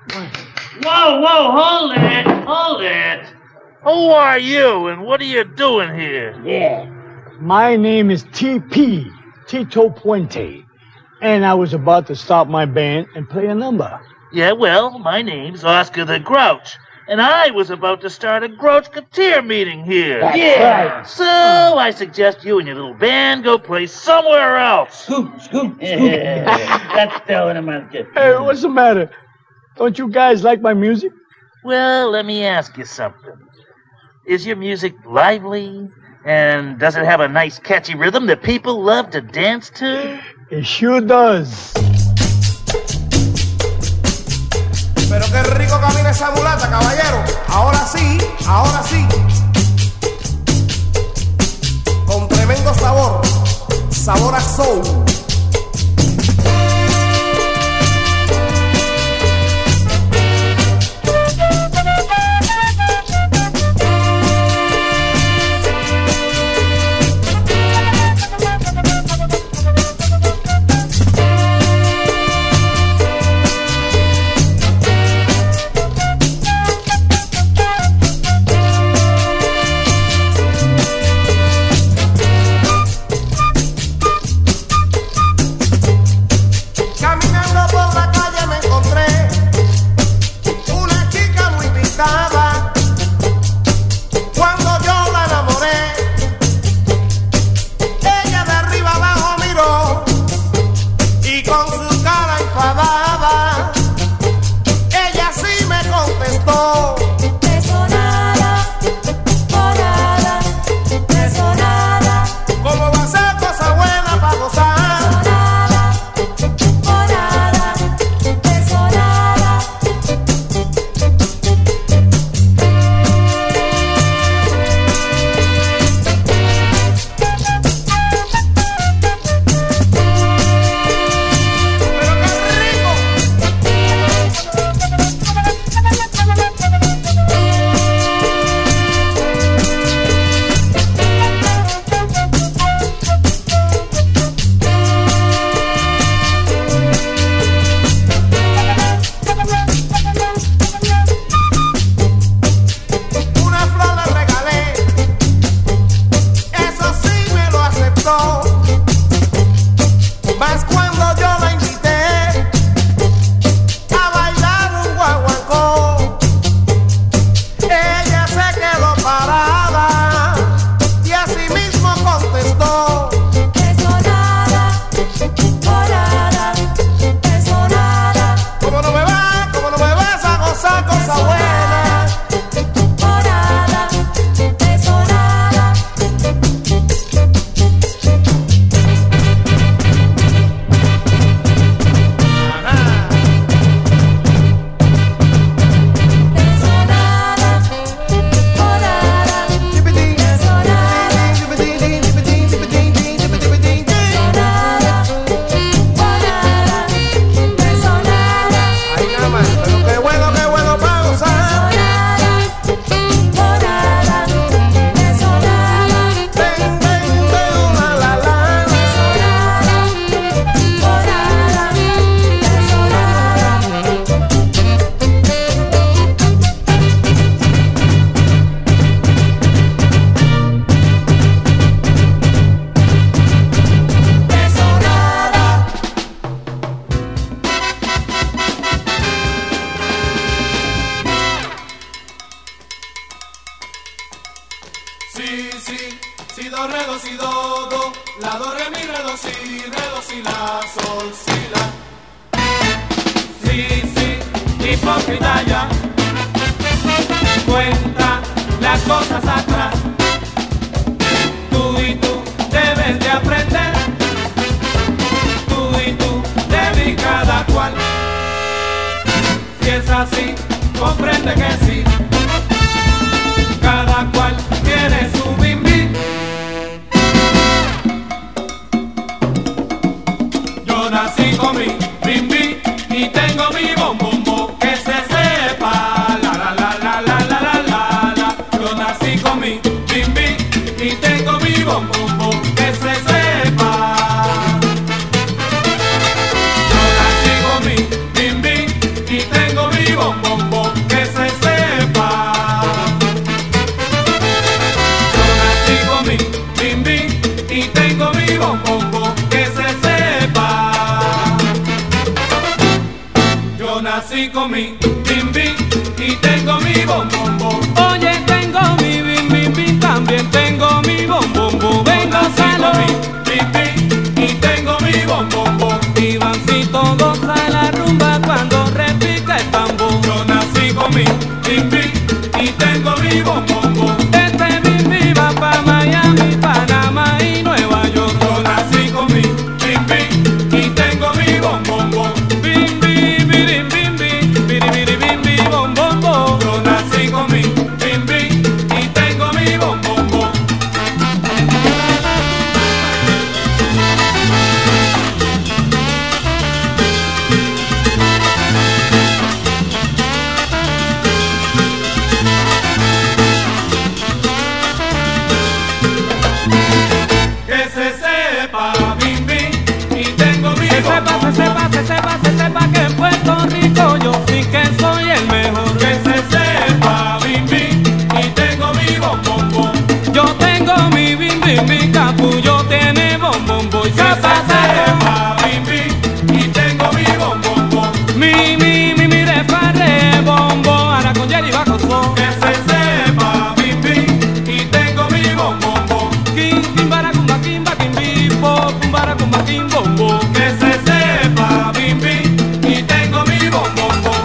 Whoa, hold it. Who are you and what are you doing here? Yeah. My name is T.P., Tito Puente, and I was about to stop my band and play a number. Yeah, well, my name's Oscar the Grouch, and I was about to start a Grouch-Katir meeting here. Right. So I suggest you and your little band go play somewhere else. Scoop. That's telling him I'm just... Hey, what's the matter? Don't you guys like my music? Well, let me ask you something. Is your music lively? And does it have a nice catchy rhythm that people love to dance to? It sure does. Pero qué rico camina esa mulata, caballero. Ahora sí. Con tremendo sabor a soul. Si, do, re, do, si, do, la, do, re, mi, re, do, si, la, sol, si, la. Sí, hipócrita ya, cuenta las cosas atrás. Tú y tú debes de aprender, tú y tú debes cada cual. Si es así, comprende que sí, cada cual tiene su bimbi. Yo nací con mi bimbi y tengo mi bombombo, que se sepa, la la la la la la la la la. Yo nací con mi bimbi y tengo mi bombombo, que se sepa. Yo nací con mi bimbi y tengo mi bombombo. nací con mi bim bim y tengo mi bom bom bom. Oye, tengo mi bim bim bim, también tengo mi bom bom bom. Vengo solo mi bim bim y tengo mi bom bom bom. Ivancito goza la rumba cuando repica el tambor. Yo nací con mi bim bim y tengo mi bom bom bom. Este bim bim va pa' Miami, Panamá y Nueva York. Yo nací con mi bim bim y tengo mi bom bom bom. Bim bim birim bim bim, biri biri bim bim bom bom bom. Yo nací con mi bim bim y tengo mi bom bom bom. Que se sepa bim bim y tengo mi Se bom sepa, bom se bom. sepa, se sepa, se sepa que en Puerto Rico yo sí que soy el mejor. Que se sepa bim bim y tengo mi bom bom bom. Yo tengo mi bim bim bim, Capullo tiene bom bom bom. Que se sepa bim bim y tengo mi bom bom bom. Mi re farre bom bom, ahora con Jerry bajo son. Que se sepa bim bim y tengo mi bom bom bom. Kim kim baracumba kim ba kim bipo, kim baracumba kim bom bom. Que se sepa bim bim y tengo mi bom bom bom.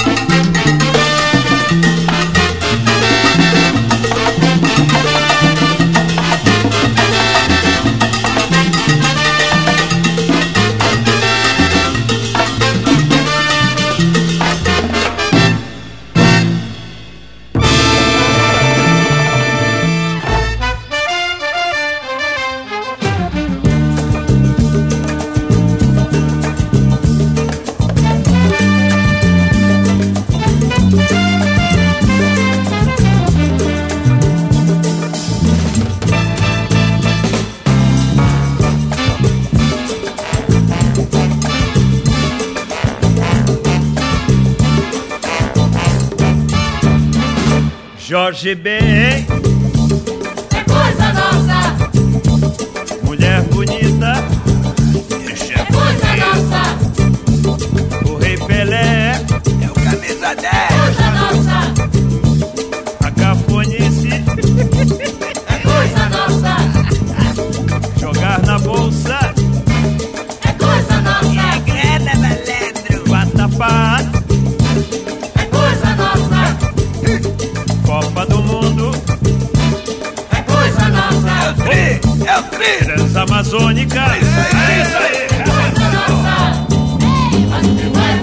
Jorge Ben, É coisa nossa, mulher bonita, é coisa nossa, o Rei Pelé, É o camisa é 10. coisa nossa, a cafonice, é coisa nossa, jogar na bolsa, é coisa nossa, Grana, malandro. vatapá, é coisa nossa, Copa do Mundo, é coisa nossa, É o tri. Transamazônica. É isso aí. é coisa nossa. Ei, mas que vai,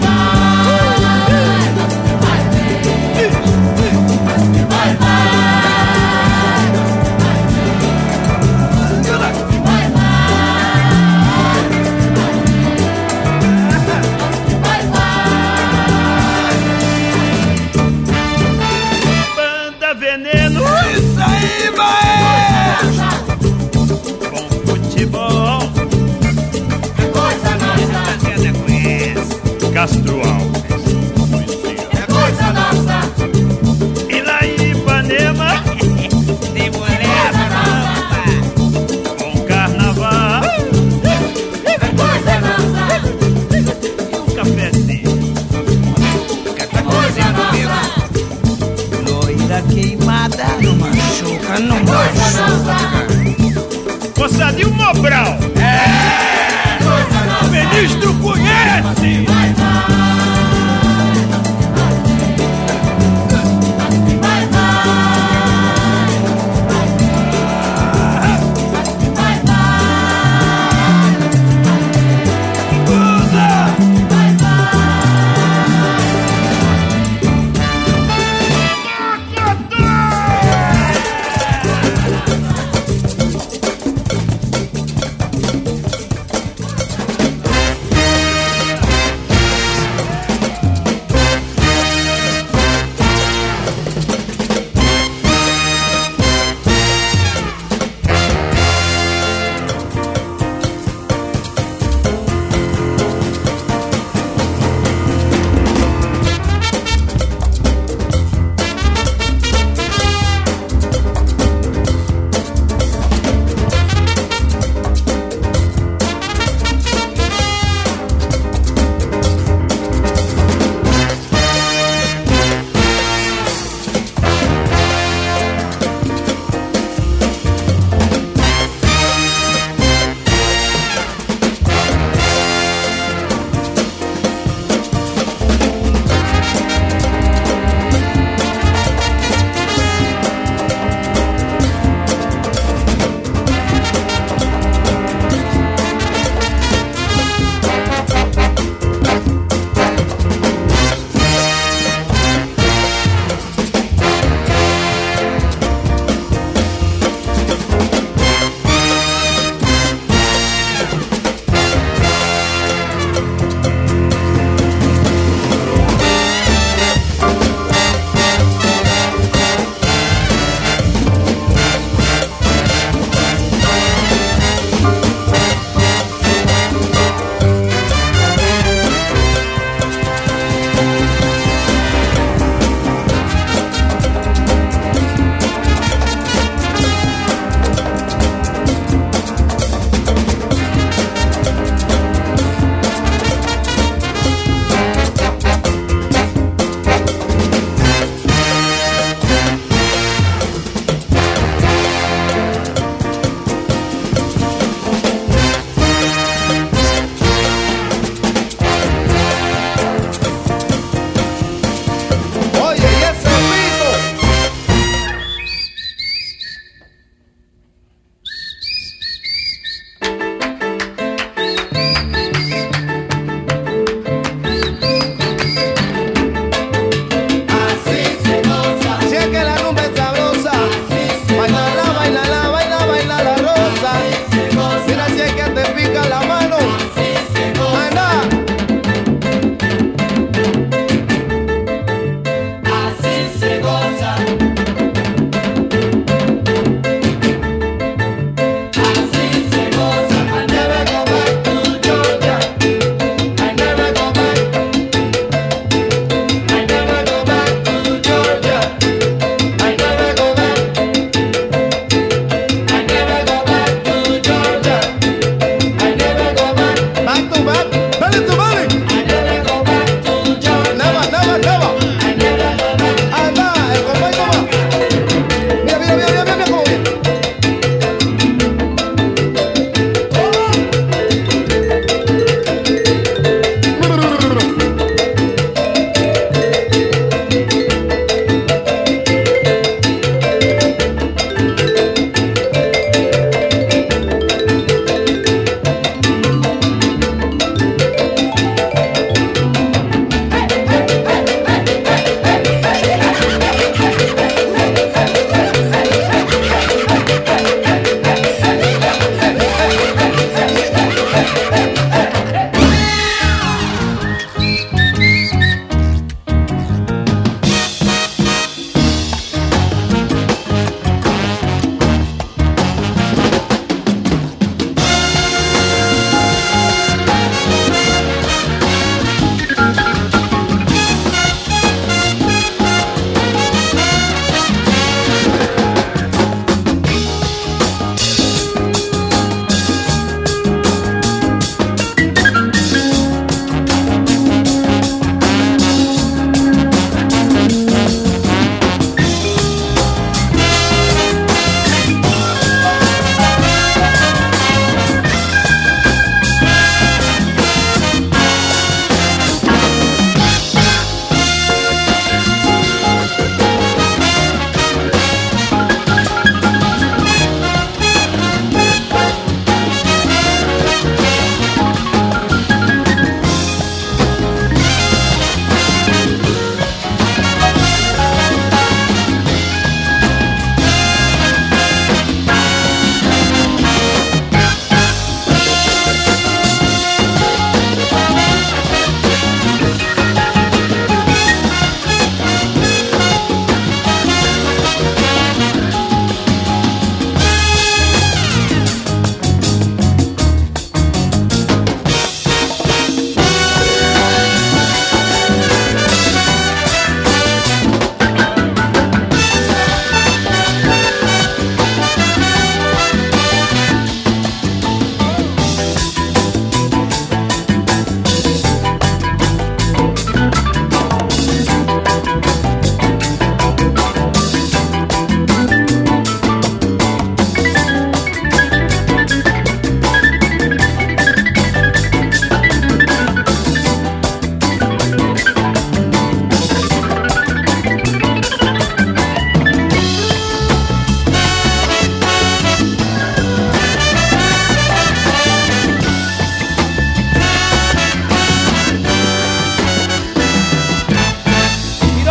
Banda Veneno, Isso aí, maestro. bom futebol, é coisa nossa, Fazenda conhece. Castro Alves, é coisa nossa, e lá em Ipanema, Tem mulher nova. bom carnaval, é coisa nossa, e um cafezinho. é coisa nossa, Loira queimada. Não machuca, não coisa machuca. nossa, Moçada, e o Mobral? coisa nossa. O ministro conhece! Vai,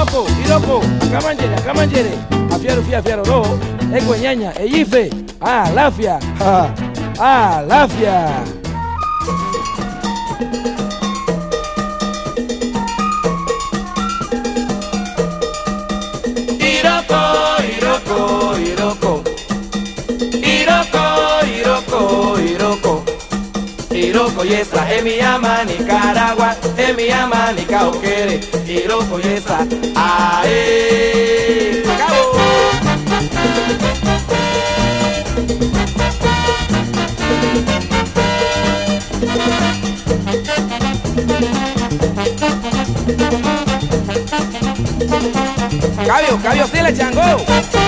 iroko, kamanjere, afiaro ro, egweñaña, eyife, lafia, lafia. Iroko yesa, mi ama Nicaragua, mi ama ni Cauquere, Iroko yesa, ae, acabó. Cabio, sí le chango.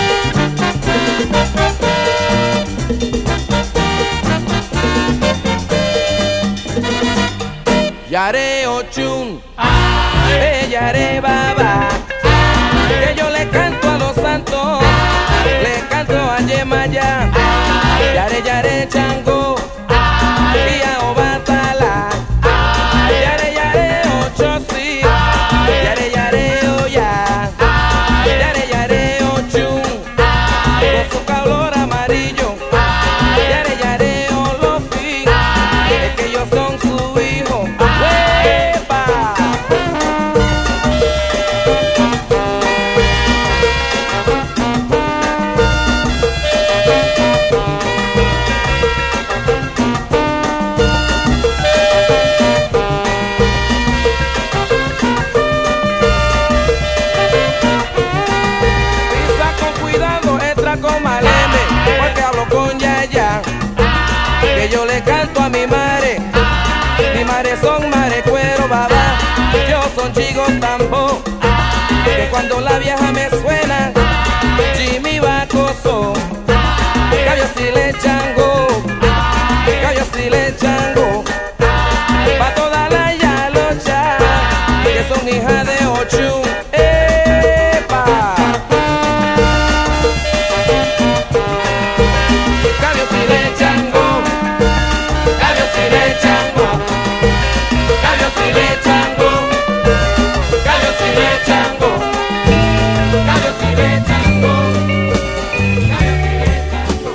Yare ochun, yare baba, que yo le canto a los santos, le canto a Yemaya, yare chango, y a Obatala, yare ocho sí, yare oya, yare ochun, con su color amarillo, yare olofi, es que ellos son su hijo. Que yo le canto a mi madre son mare cuero baba, yo son chigos tambo, que cuando la vieja me suena, Jimmy va coso, cabio si le chango, pa' toda la yalocha, que son hijas de Ochun, epa. Cabio si le chango, cabio si le chango, cabio si le chango, cabio si le chango, cabio si le chango, cabio si le chango.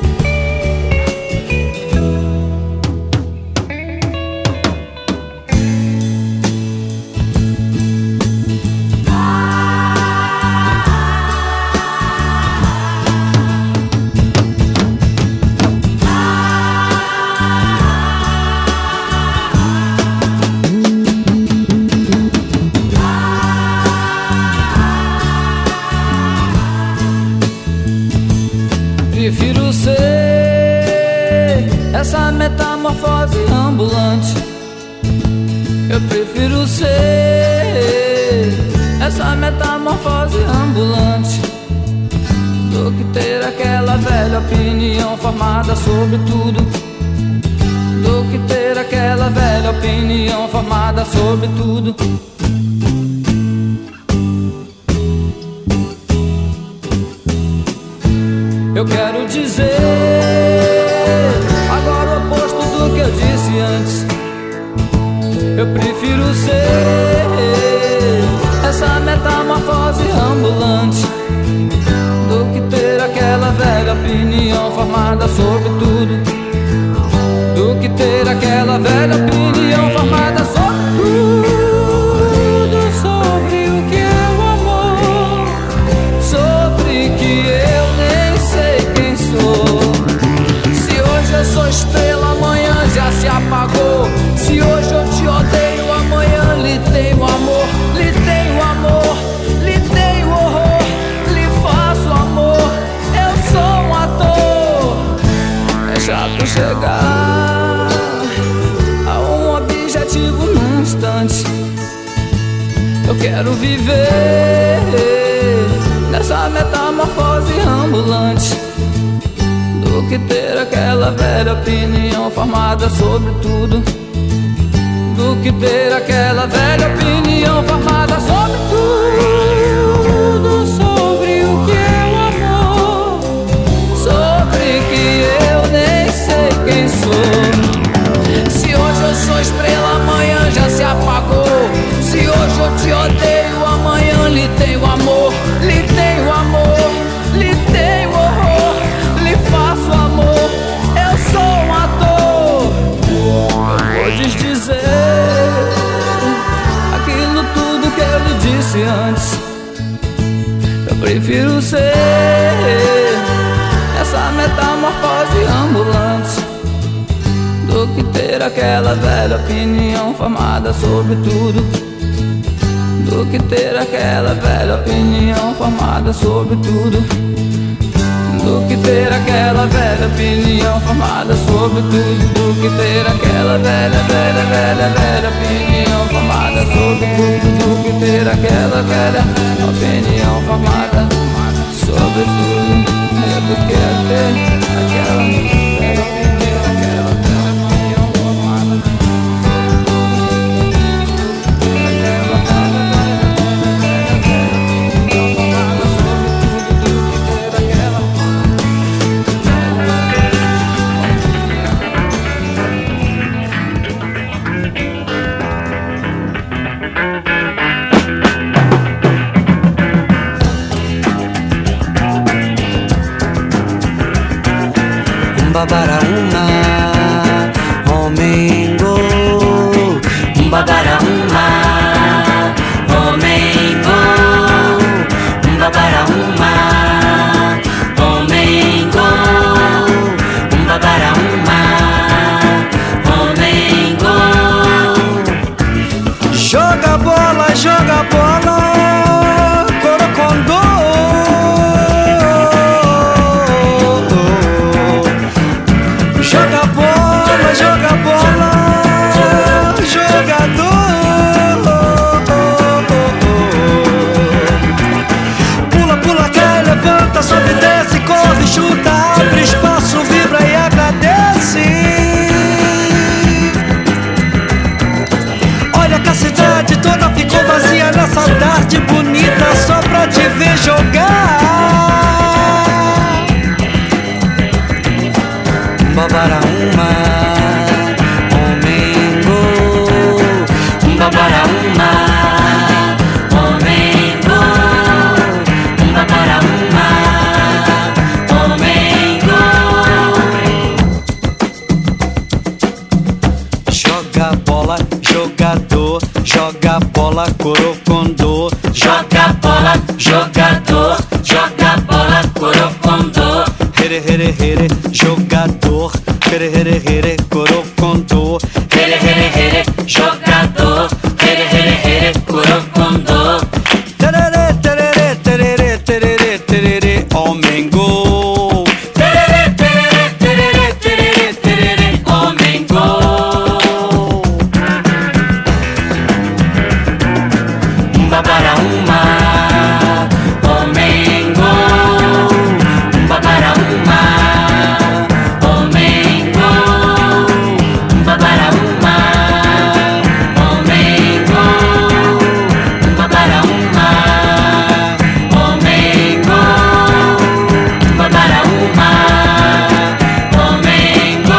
Prefiro ser essa metamorfose ambulante. Eu prefiro ser essa metamorfose ambulante do que ter aquela velha opinião formada sobre tudo. Do que ter aquela velha opinião formada sobre tudo. Eu quero dizer agora o oposto do que eu disse antes. Eu prefiro ser essa metamorfose ambulante do que ter aquela velha opinião formada sobre tudo. Do que ter aquela velha opinião formada sobre tudo. Sobre o que é o amor, sobre que eu nem sei quem sou. Se hoje eu sou estrela, amanhã já se apagou. Se hoje eu te odeio, amanhã lhe tenho amor. Lhe tenho amor, lhe tenho horror, lhe faço amor. Eu sou um ator. É chato chegar a um objetivo num instante. Eu quero viver nessa metamorfose ambulante do que ter aquela velha opinião formada sobre tudo. Do que ter aquela velha opinião formada sobre tudo. Sobre o que é o amor, sobre que eu nem sei quem sou. Se hoje eu sou estrela, amanhã já se apagou. Se hoje eu te odeio, amanhã lhe tenho Eu prefiro ser essa metamorfose ambulante do que ter aquela velha opinião formada sobre tudo. Do que ter aquela velha opinião formada sobre tudo. Do que ter aquela velha opinião formada sobre tudo. Do que ter aquela velha opinião formada sobre tudo. Do que ter aquela velha opinião formada sobre tudo. É do que ter aquela velha opinião, aquela velha opinião formada sobre Babaraúma, Romengo, Babaraúma, Romengo, Babaraúma, Romengo, Babaraúma, Romengo. Joga bola, Corocondô. Joga bola, jogador. Pula, pula, cai, levanta, sobe, desce, corre, chuta, abre espaço, vibra e agradece. Olha que a cidade toda ficou vazia nessa tarde bonita só pra te ver jogar. Babaraúma, Romengo, Babaraúma, Romengo, Babaraúma, Romengo. Joga bola, jogador, joga bola, Corocondô. Joga bola, jogador, joga bola, Corocondô. Here, here, here, jogador. Here, here, here, Corocondô. Here, here, here, jogador. Here, here, here, Corocondô. Tererê, tererê, tererê, tererê, tererê, Romengo. Tererê, tererê, tererê, tererê, tererê, Romengo. Babaraúma, Romengo, Babaraúma, Romengo, Babaraúma, Romengo, Babaraúma, Romengo, Babaraúma, Romengo.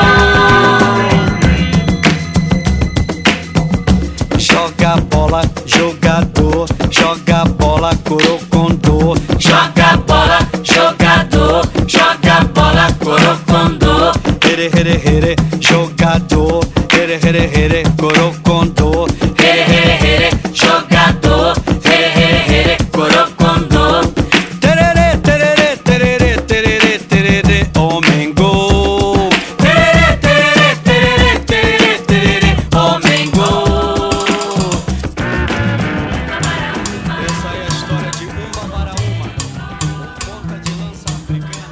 Joga bola, jogador, joga bola, Corocondô. Joga bola, jogador, joga bola, Corocondô. Here, here, here, jogador. Here, here, here, Corocondô. Here, here, here, jogador. Here, here, here, Corocondô. Tererê, tererê, tererê, tererê, tererê, Romengo. Tererê, tererê, tererê, tererê, tererê, Romengo. Essa é a história de Babaraúma, ponta de lança africana.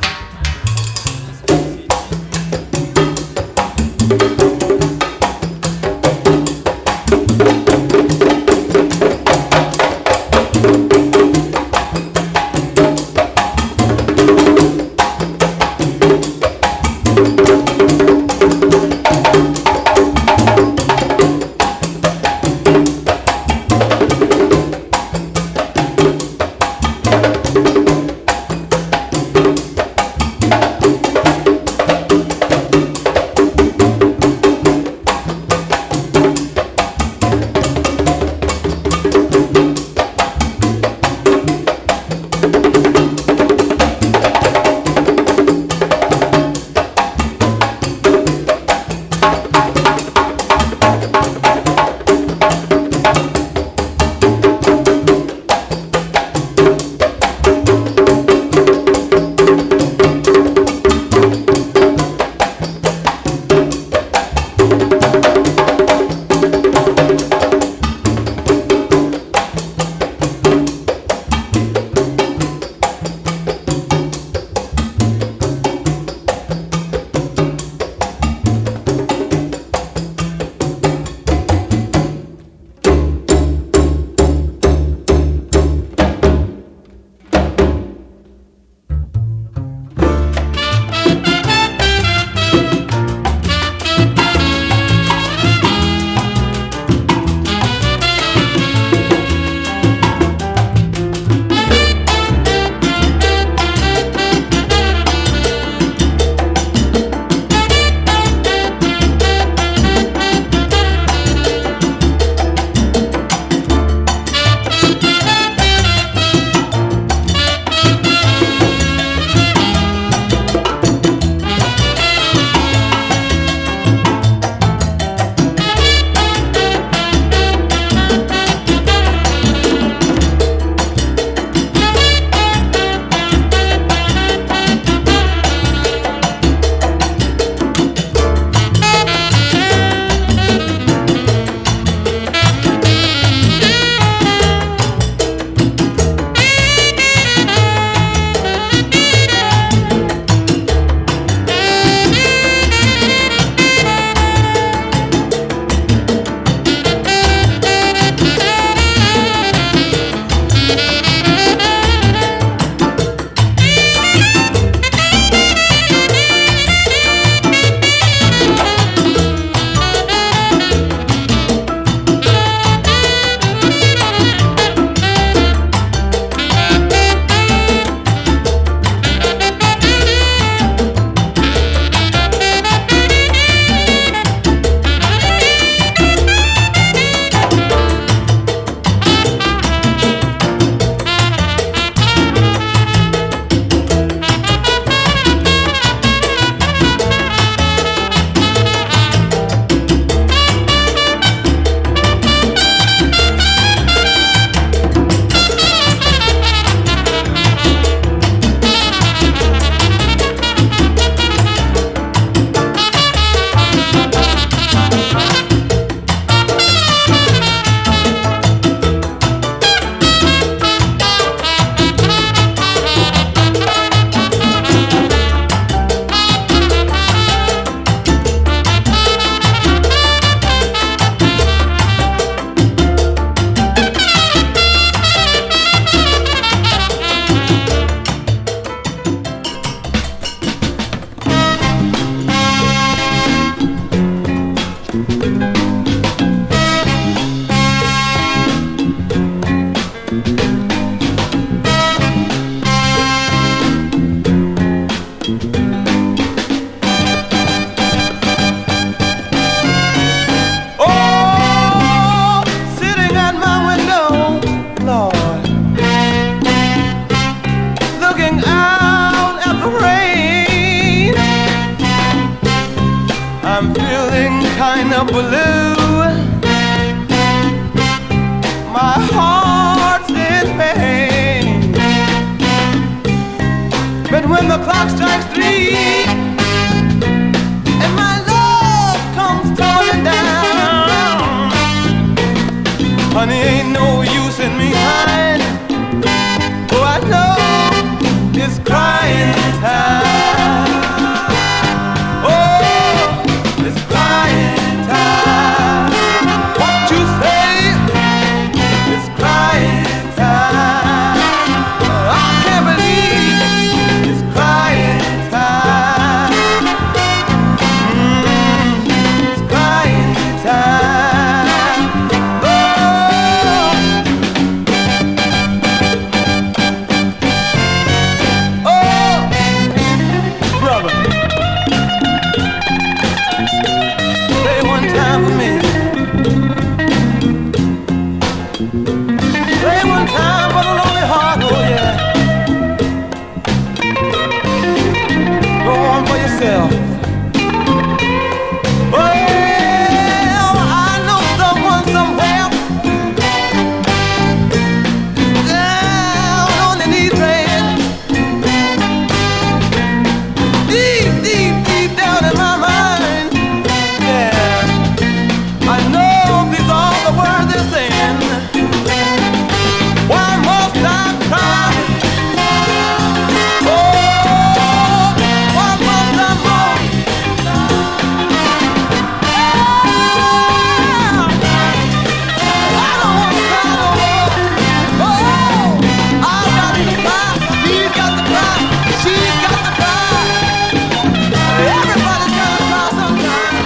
am blue. My heart's in pain. But when the clock strikes 3 and my love comes tumbling down, honey, ain't no use in me crying. Oh, I know it's crying time. Oh, it's crying time. What you say? It's crying time. Oh, I can't believe it's crying time. It's crying time. Oh, brother, say one time for me. Say one time for the lonely heart, oh yeah. Go on for yourself. Well, I know someone somewhere down on the knees praying. Deep, deep, deep down in my mind. Yeah, I know these are the words they're saying. Why must I cry? Oh, why must I mourn? I don't want to cry no more. Oh, I've got to cry. He's got to cry. She's got to cry. Everybody's got to cry sometime.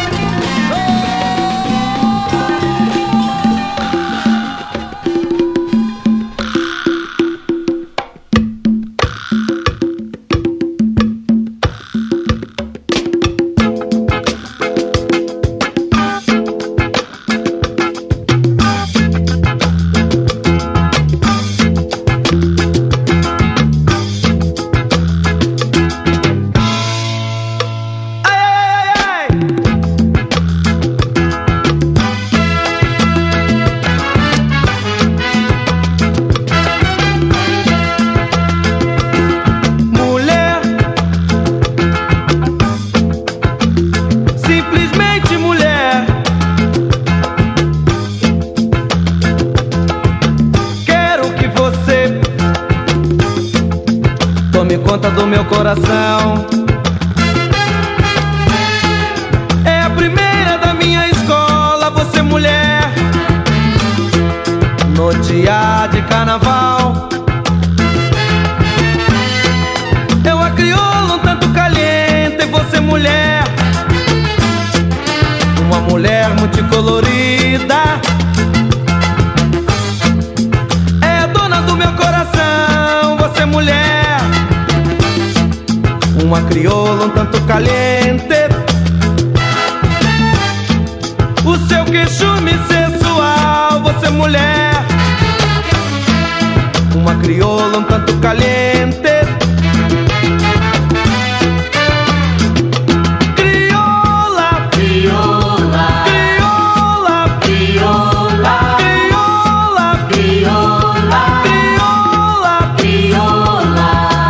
Mulher, simplesmente mulher. Quero que você tome conta do meu coração. É a primeira da minha escola, você mulher. No dia de carnaval, eu a crioula um tanto caliente, você mulher. Uma mulher multicolorida. É a dona do meu coração, você mulher. Uma crioula um tanto caliente. O seu queixume sensual, você mulher. Uma crioula um tanto caliente. Crioula, crioula, crioula, crioula, crioula, crioula, crioula, crioula.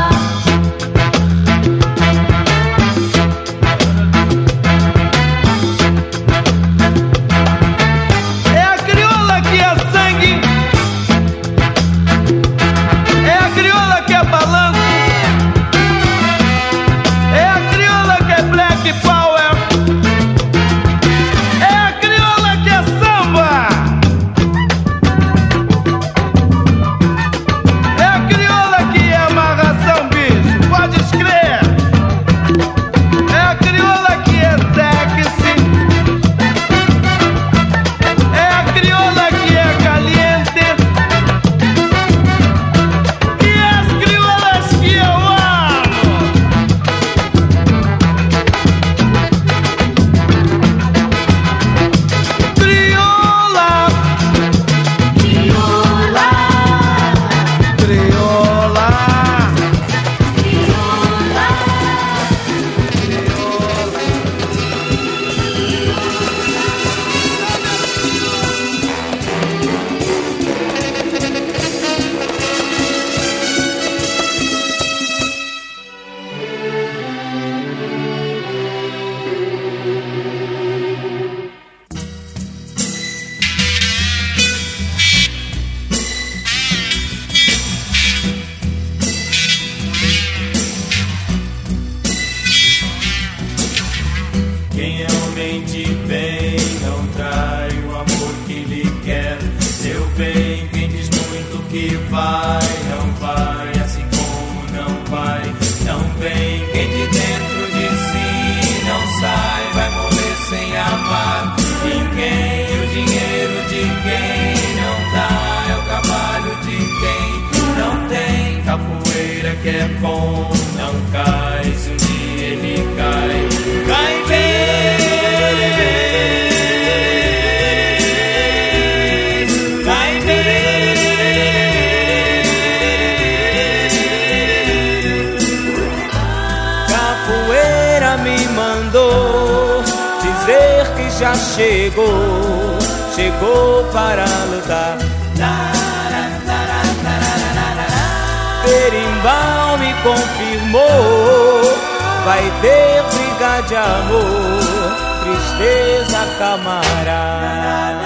É a crioula que é sangue. É a crioula que é vai, assim como não vai, não vem. Quem de dentro de si não sai, vai morrer sem amar ninguém. O dinheiro de quem não dá é o trabalho de quem não tem. Capoeira que é bom, não cai, se um dia ele cai, cai bem. Já chegou para lutar. Berimbau me confirmou, vai ter briga de amor, tristeza camarada.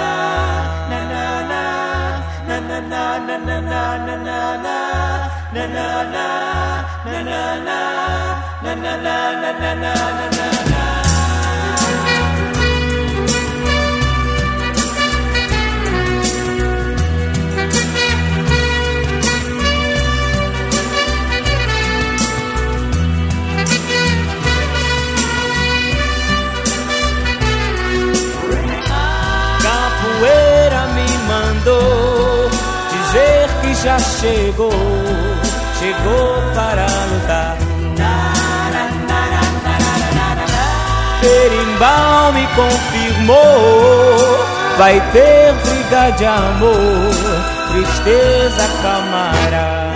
Dizer que já chegou para lutar. Berimbau me confirmou, vai ter briga de amor, tristeza camarada.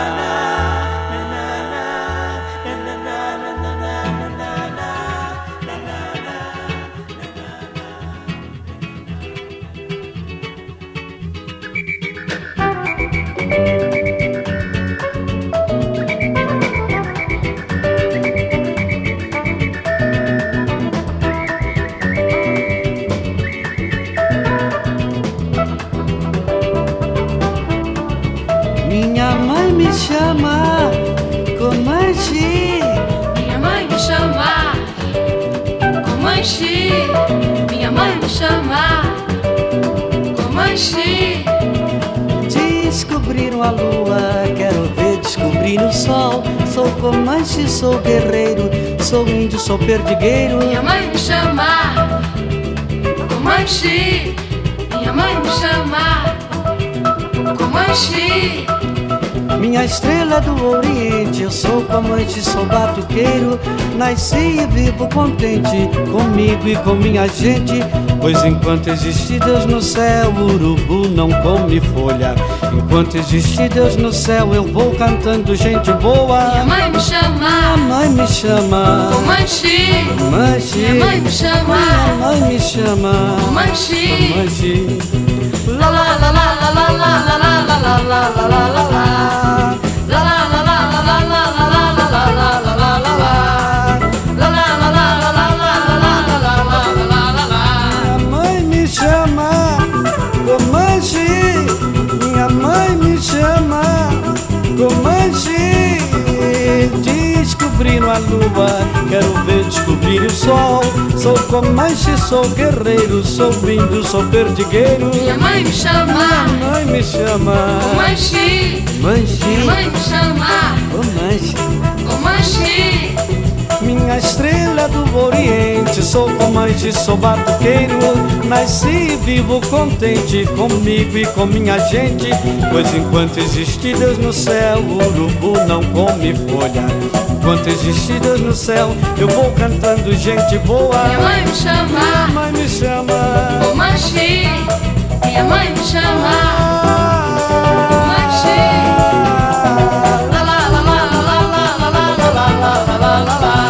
Chama Comanche. Minha mãe me chama Comanche. Minha mãe me chama Comanche. Descobriram a lua, quero ver descobrir o sol. Sou Comanche, sou guerreiro, sou índio, sou perdigueiro. Minha mãe me chama Comanche. Minha mãe me chama Comanche. Minha estrela do Oriente, eu sou Comanche, sou batuqueiro. Nasci e vivo contente, comigo e com minha gente. Pois enquanto existe Deus no céu, o urubu não come folha. Enquanto existe Deus no céu, eu vou cantando gente boa. Minha mãe me chama, minha mãe me chama Comanche. Comanche. Minha mãe me chama, minha mãe me chama Comanche. Comanche. La la la la la la la la la la la la la la la. Comanche, descobrindo a lua, quero ver descobrir o sol. Sou Comanche, sou guerreiro, sou índio, sou perdigueiro. Minha mãe me chama, minha mãe me chama Comanche. Comanche. Minha mãe me chama Comanche. Comanche. Minha estrela do Oriente, sou Comanche, sou batuqueiro. Nasci e vivo contente, comigo e com minha gente. Pois enquanto existe Deus no céu, o urubu não come folha. Enquanto existe Deus no céu, eu vou cantando gente boa. Minha mãe me chama, minha mãe me chama Comanche. Minha mãe me chama Comanche. La la la la la la la la la la la la la la.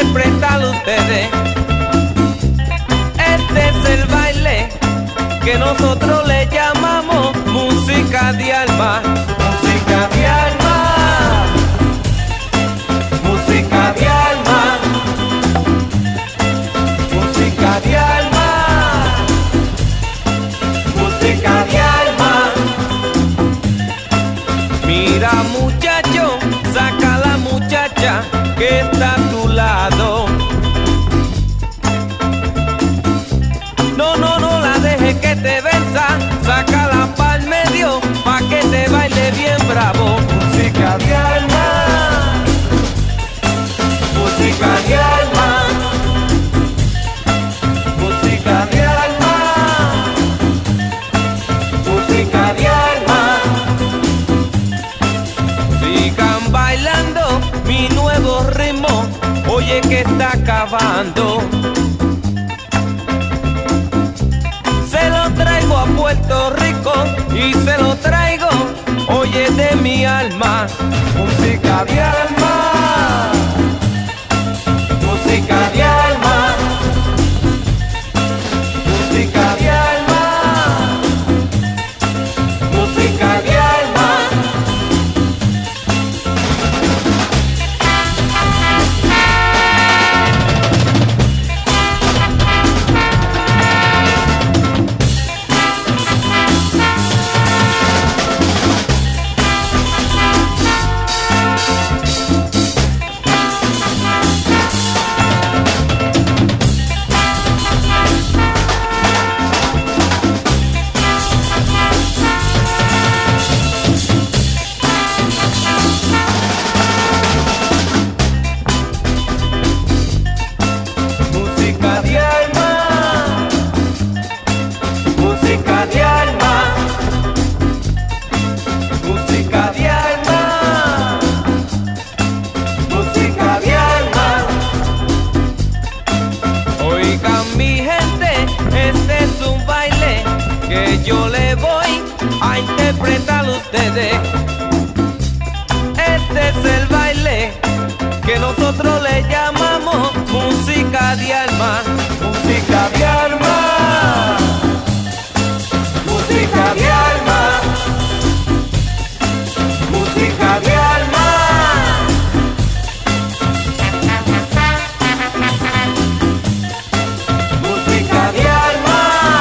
interpretarlo a ustedes. Este es el baile que nosotros le llamamos música de alma. Música de alma. Música de alma. Música de alma. Música de alma. Mira muchacho, saca a la muchacha que está a tu lado. No la dejes que te venza, sácala pa'l medio pa' que te baile bien bravo. Música de alma. Música de alma. Música de alma. Música de alma. Sigan bailando mi nuevo ritmo, oye que está acabando. Se lo traigo a Puerto Rico y se lo traigo, oye, de mi alma. Música de alma. Música de alma. Música de alma. Música de alma. Yo le voy a interpretar a ustedes. Este es el baile que nosotros le llamamos música de alma. Música de alma. Música de alma. Música de alma. Música de alma.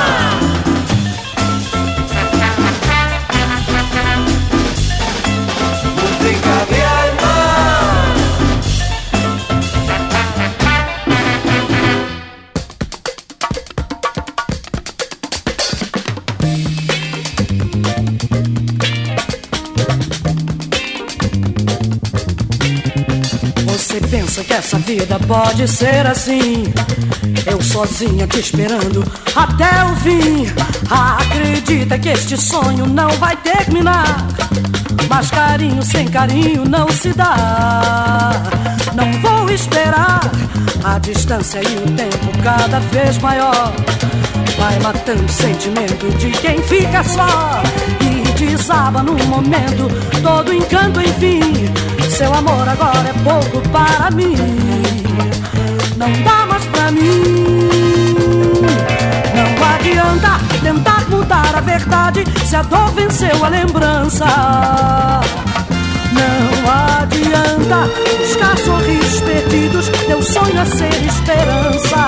Você pensa que essa vida pode ser assim? Eu sozinha te esperando até o fim. Acredita que este sonho não vai terminar, mas carinho sem carinho não se dá. Não vou esperar, a distância e o tempo cada vez maior vai matando o sentimento de quem fica só e desaba num momento todo encanto, enfim. Seu amor agora é pouco para mim, não dá mais pra mim. Não adianta tentar mudar a verdade se a dor venceu a lembrança. Não adianta buscar sorrisos perdidos, teu sonho a ser esperança.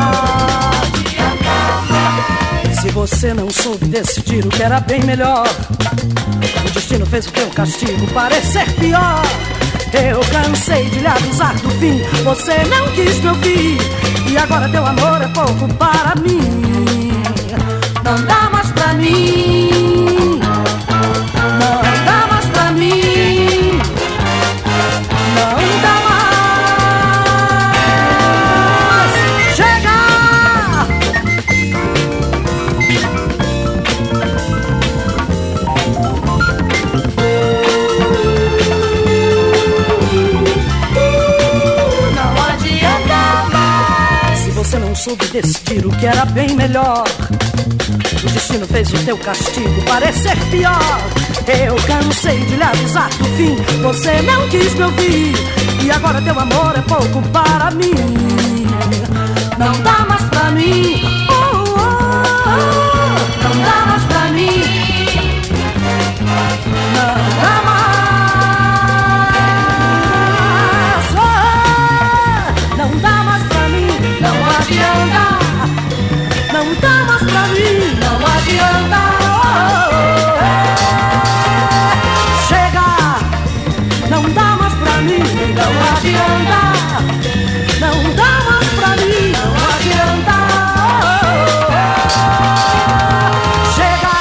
Se você não soube decidir o que era bem melhor, o destino fez o teu castigo parecer pior. Eu cansei de lhe avisar do fim, você não quis me ouvir, e agora teu amor é pouco para mim. Não dá mais pra mim, não dá mais pra mim, não dá mais. Chega! Você não soube decidir o que era bem melhor, o destino fez o teu castigo parecer pior. Eu cansei de lhe avisar do fim, você não quis me ouvir, E agora teu amor é pouco para mim. Não dá mais pra mim. Não dá mais pra mim. Não dá mais. Não dá mais pra mim. Não adianta. Não dá mais pra mim. Não adianta. Chega. Não dá mais pra mim. Não adianta. Não dá mais pra mim. Não adianta. Chega.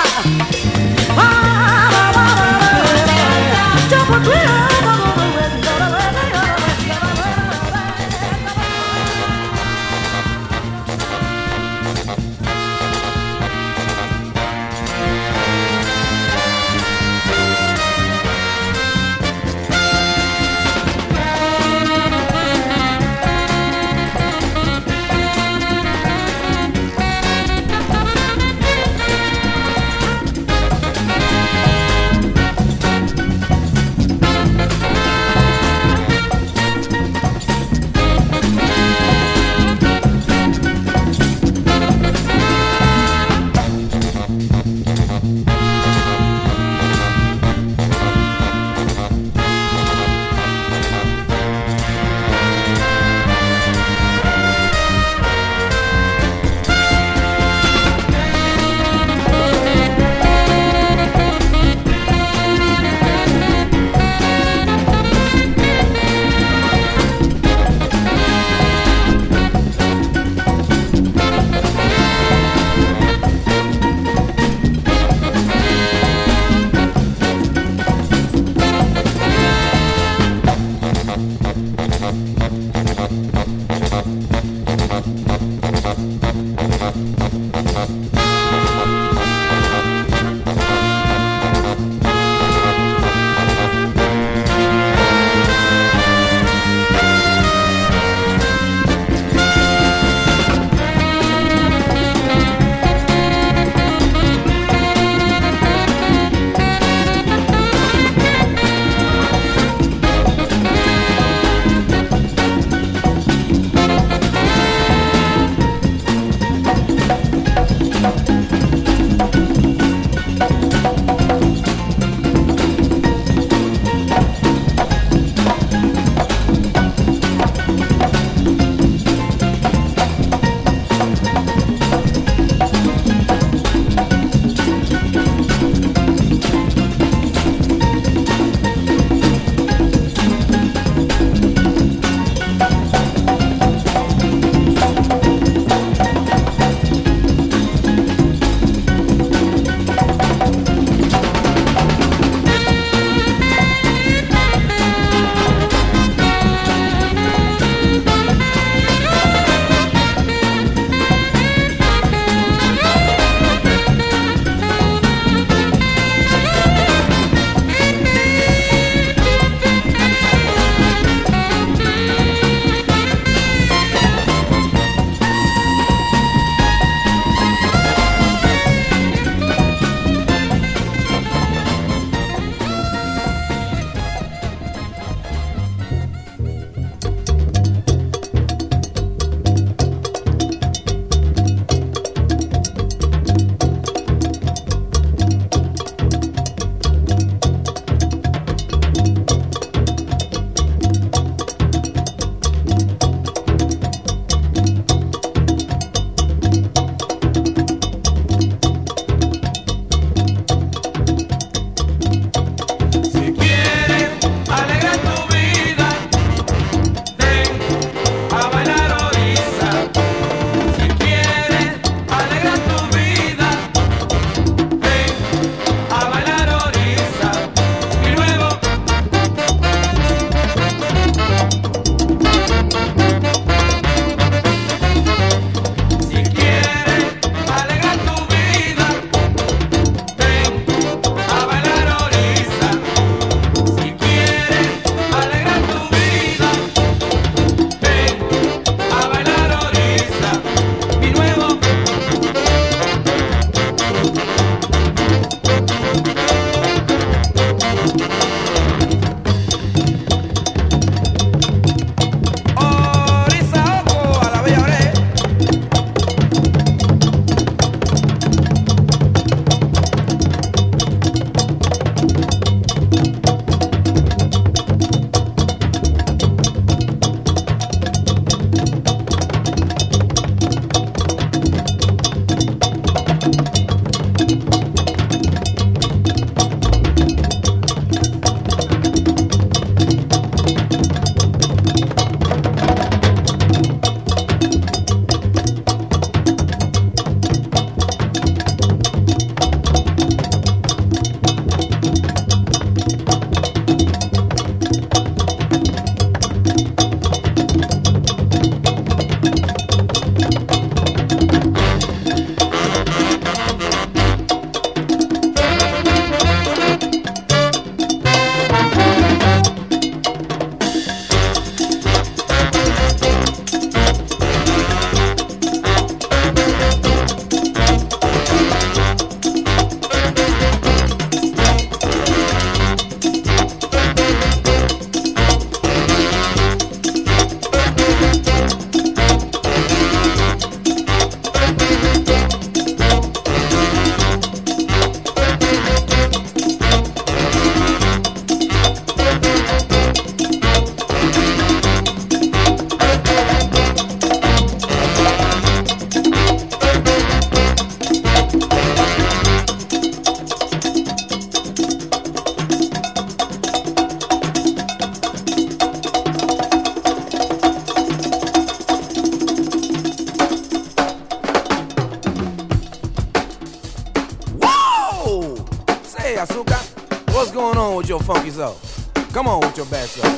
going on with your funky self? Come on with your bad self.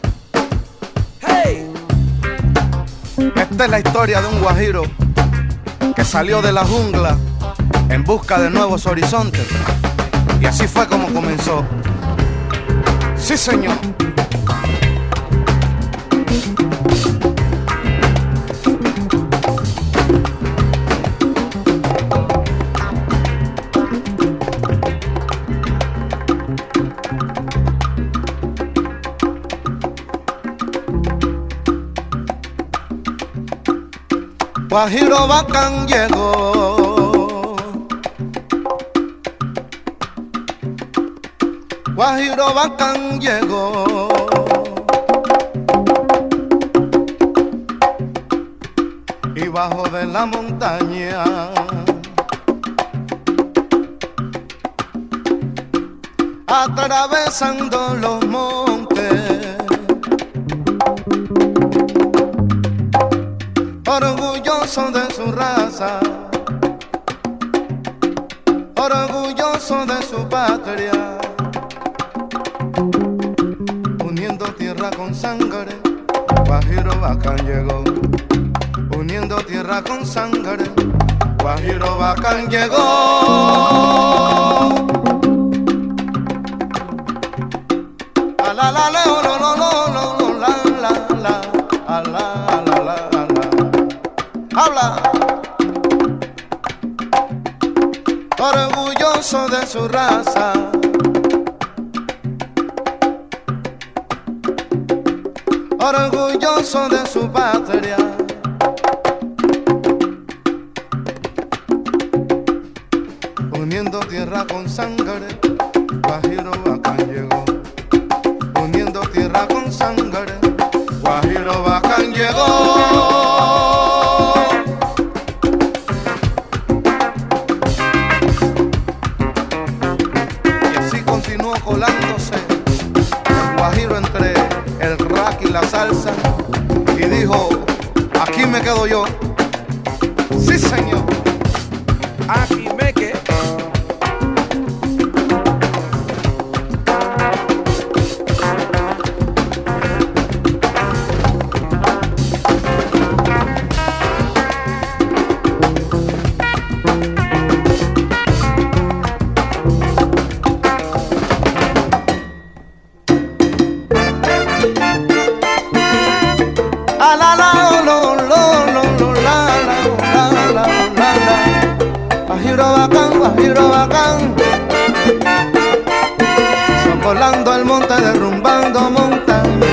Hey! Esta es la historia de un guajiro que salió de la jungla en busca de nuevos horizontes. Y así fue como comenzó. Sí, señor. Guajiro bacán llegó, Guajiro bacán llegó, y bajo de la montaña atravesando los montes, orgulloso de su raza, orgulloso de su patria, uniendo tierra con sangre, Guajiro bacán llegó, uniendo tierra con sangre, Guajiro bacán llegó. La la la la la la la la la la la. Habla, orgulloso de su raza, orgulloso de su patria, uniendo tierra con sangre, Guajiro bacán llegó, uniendo tierra con sangre, Guajiro bacán llegó. Colándose el guajiro entre el rack y la salsa y dijo, aquí me quedo yo. Sí, señor. Aquí me quedo. Guajiro bacán, son volando el monte, derrumbando montaña,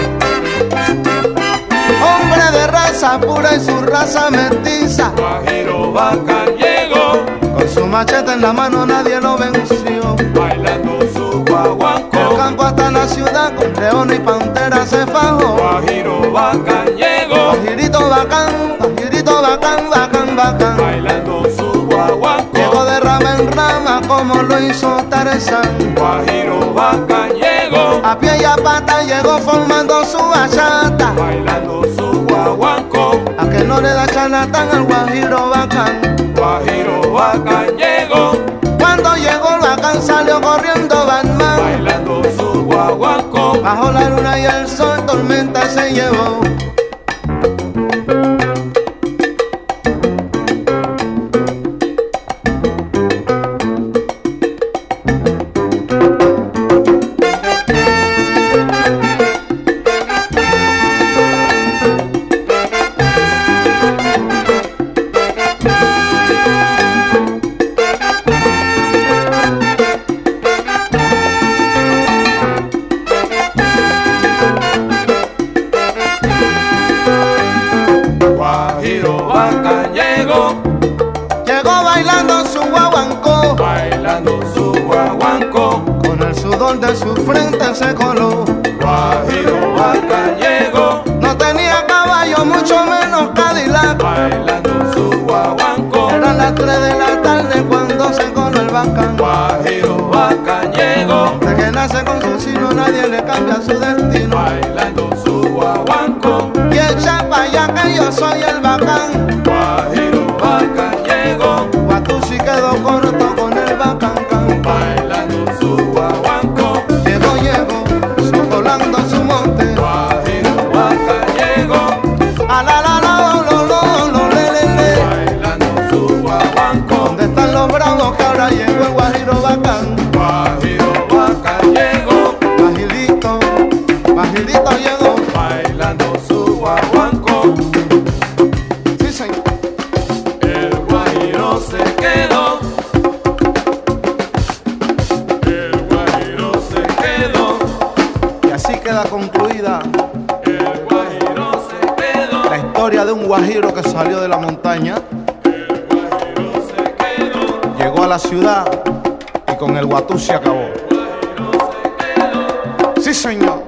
hombre de raza pura y su raza mestiza, Guajiro bacán llegó, con su machete en la mano nadie lo venció, bailando su guaguancó, del campo hasta la ciudad con león y pantera se fajó, Guajiro bacán llegó, Guajirito bacán, Guajirito bacán, bacán, bacán, bailando su guaguancó, llegó de rama en rama como lo hizo Tarzán, Guajiro bacán llegó, a pie y a pata llegó formando su bachata, bailando su guaguancó, a que no le da charlatán al Guajiro bacán, Guajiro bacán llegó, cuando llegó el bacán salió corriendo Batman, bailando su guaguancó, bajo la luna y el sol tormenta se llevó. De su frente se coló, Guajiro bacán llegó, no tenía caballo, mucho menos Cadillac, bailando su guaguancó, eran las 3 de la tarde cuando se coló el bacán, Guajiro bacán llegó, de que nace con su sino nadie le cambia su destino, bailando su guaguancó, y echa pa' allá que yo soy el bacán, Guajiro bacán llegó, Guatú sí quedó corto con el bacán, bailando su guaguancó, guajiro bacán. Guajiro bacán llegó, Bajilito, bajilito llegó, bailando su guaguancó. sí señor. El guajiro se quedó. El guajiro se quedó. Y así queda concluida El guajiro se quedó. la historia de un guajiro que salió de la montaña, El guajiro se quedó. llegó a la ciudad y con el guatú se acabó. El guajiro se quedó. Sí señor.